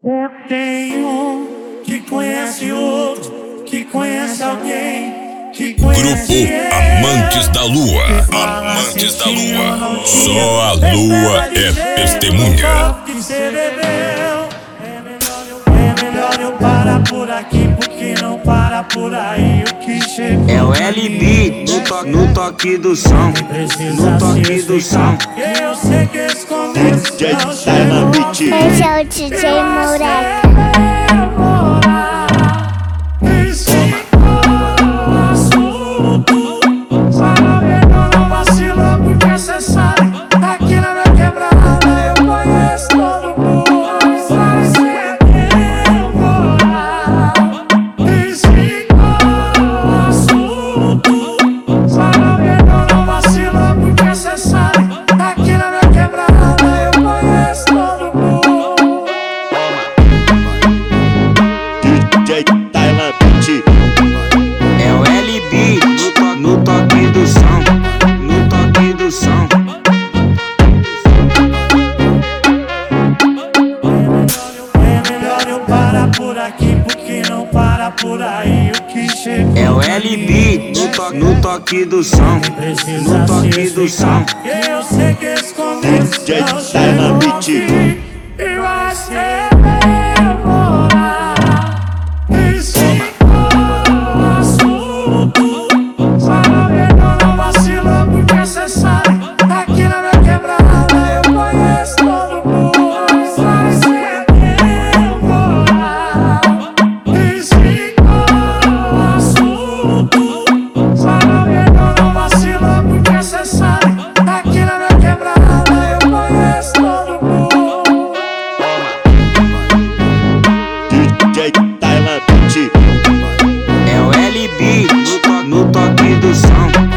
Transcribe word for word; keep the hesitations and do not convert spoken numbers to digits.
Tem um que conhece outro, que conhece alguém, que conhece Grupo Amantes da Lua. Amantes da Lua. Só a Lua é testemunha. É melhor eu parar por aqui, porque não para por aí o que chegou. É o L B no, to no toque do som, no toque do som. Eu sei que esse começo D J Tyler Beat. Esse é o D J Moreca. É o L B no, to no toque do som, no toque do som. É melhor eu parar por aqui, porque não para por aí o que chegou. É o L B no, to no toque do som, no toque do som. Eu sei que esse começo D J não Tyler chegou Beat. aqui, e vai ser demorar. D J Tyler Beat. É o L B no, to no toque do som.